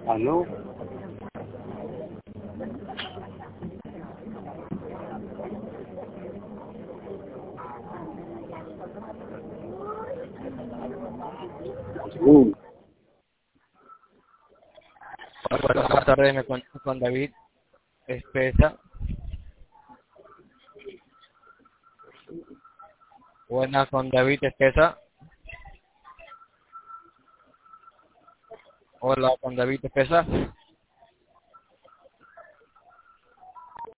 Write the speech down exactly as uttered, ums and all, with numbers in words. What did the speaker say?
¿Aló? Uh, Buenas tardes, me con, con David Espesa. Buenas con David Espesa. Hola con David Espesa.